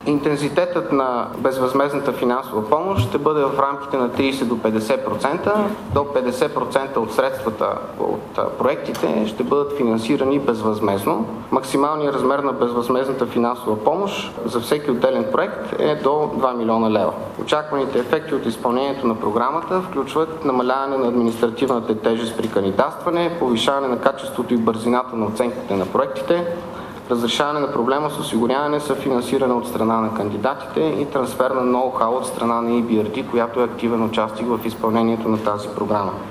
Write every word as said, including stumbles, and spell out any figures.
Интензитетът на безвъзмездната финансова помощ ще бъде в рамките на трийсет до петдесет процента. До петдесет процента от средствата от проектите ще бъдат финансирани безвъзмездно. Максималният размер на безвъзмездната финансова помощ за всеки отделен проект е до два милиона лева. Очакваните ефекти от изпълнението на програмата включват намаляване на административната тежест при кандидатстване, повишаване на качеството и бързината на оценките на проектите, разрешаване на проблема с осигуряване съфинансиране от страна на кандидатите и трансфер на ноу-хау от страна на И Би Ар Ди, която е активен участник в изпълнението на тази програма.